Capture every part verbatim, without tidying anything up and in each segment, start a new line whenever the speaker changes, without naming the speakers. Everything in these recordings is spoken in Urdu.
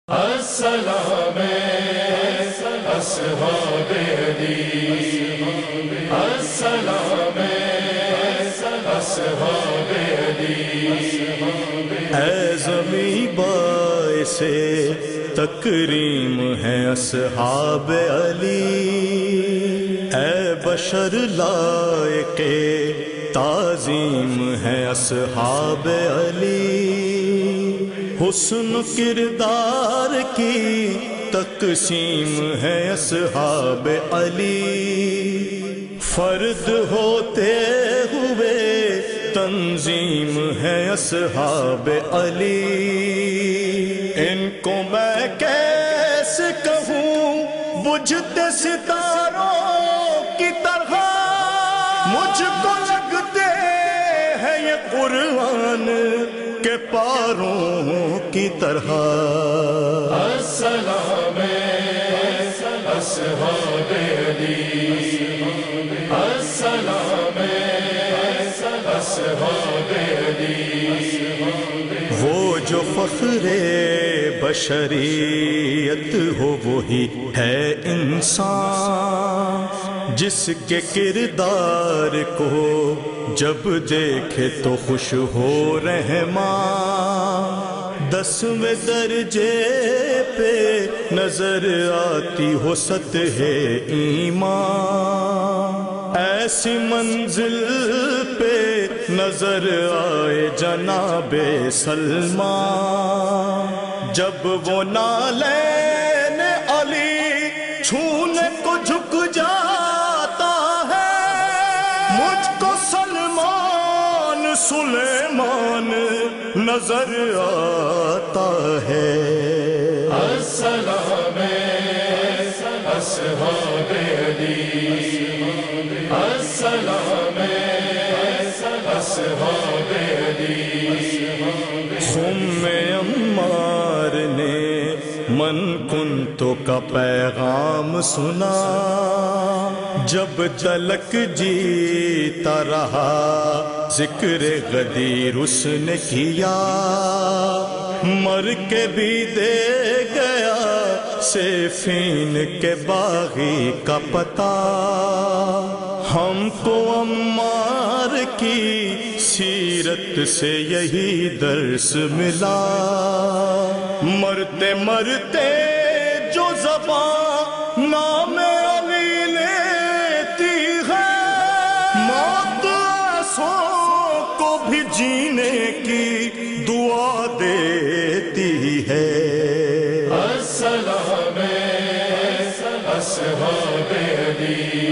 السلام اصحاب علی، السلام اصحاب علی۔
اے زمیں باعث تکریم ہے اصحاب علی، اے بشر لائق تعظیم ہے اصحاب علی۔ حسن کردار کی تقسیم ہے اصحاب علی، فرد ہوتے ہوئے تنظیم ہے اصحاب علی۔ ان کو میں کیسے کہوں بجھتے ستاروں کی طرح، مجھ کو لگتے ہیں یہ قرآن کے پاروں کی طرح۔
السلام اصحاب علی، السلام اصحاب علی۔
وہ جو فخر بشریت ہو وہی ہے انسان، جس کے کردار کو جب دیکھے تو خوش ہو رحمان۔ دسویں درجے پہ نظر آتی ہو سطح ایمان، ایسی منزل پہ نظر آئے جناب سلمان۔ جب وہ نالین علی چھونے کو جھک جاتا ہے، مجھ کو سلمان سلیمان نظر آتا ہے۔
السلام اصحاب علی، السلام اصحاب علی۔
خم عمار نے من کنتو کا پیغام سنا، جب تلک جیتا رہا ذکر غدیر اس نے کیا، مر کے بھی دے گیا سیفین کے باغی کا پتہ۔ ہم کو عمار کی سیرت سے یہی درس ملا، مرتے مرتے جو زبان نام علی لیتی ہے، موت ایسوں کو بھی جینے کی دعا دیتی ہے۔
السلام اصحاب علی،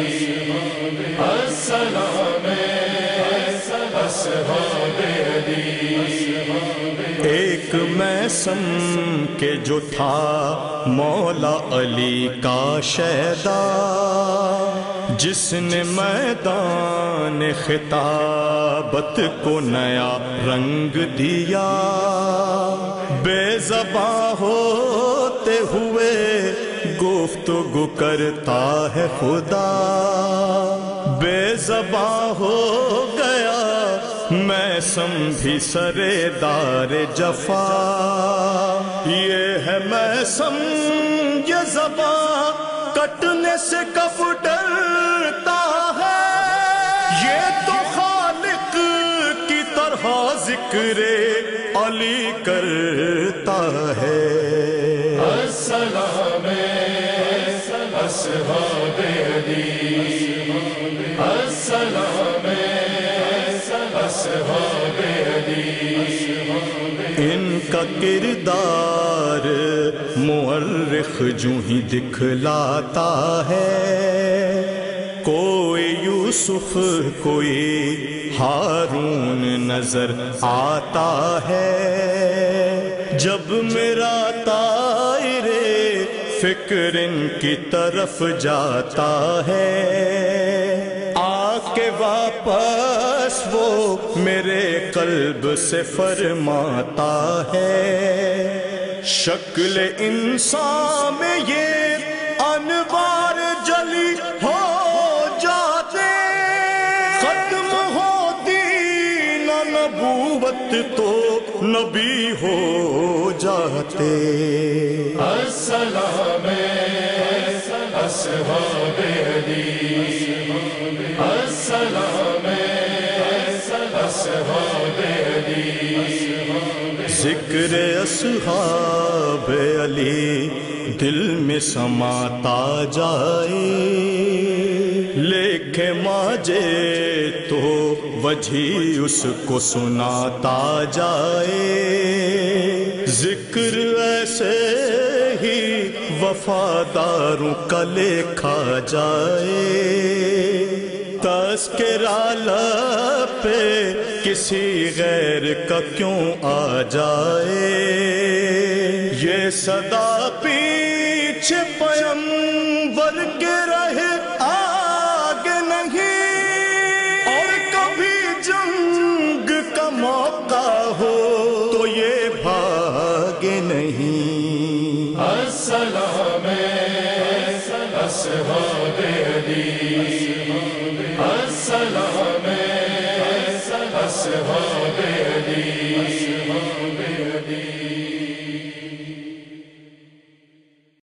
السلام اصحاب علی۔
ایک میثم کے جو تھا مولا علی کا شیدا، جس نے میدان خطابت کو نیا رنگ دیا، بے زباں ہوتے ہوئے گفتگو کرتا ہے خدا، بے زباں ہو گیا میثم بھی سرے دار جفا۔ یہ ہے میثم یہ زبان کٹنے سے کب ڈرتا ہے، یہ تو خالق کی طرح ذکر علی کرتا ہے۔
السلام اصحاب علی، السلام اصحاب علی۔
ان کا کردار مورخ جو ہی دکھلاتا ہے، کوئی یوسف کوئی ہارون نظر آتا ہے۔ جب میرا طائر فکر ان کی طرف جاتا ہے، آ کے واپس وہ میرے قلب سے فرماتا ہے، شکل انسان میں یہ انوار جلی ہو جاتے، ختم ہوتی نہ نبوت تو نبی بھی ہو جاتے۔
السلام اصحاب علی، السلام اصحاب علی۔
ذکر اصحاب علی دل میں سماتا جائے، لکھے ماجے تو وجہ اس کو سناتا جائے۔ ذکر ایسے ہی وفاداروں کا لکھا جائے، تذکرہ لب پہ کسی غیر کا کیوں آ جائے۔ یہ صدا پیچھے پیغمبر کے رہے آگے نہیں، اور کبھی جنگ کا موقع ہو تو یہ بھاگے نہیں۔
السلام اصحاب علی، السلام اصحاب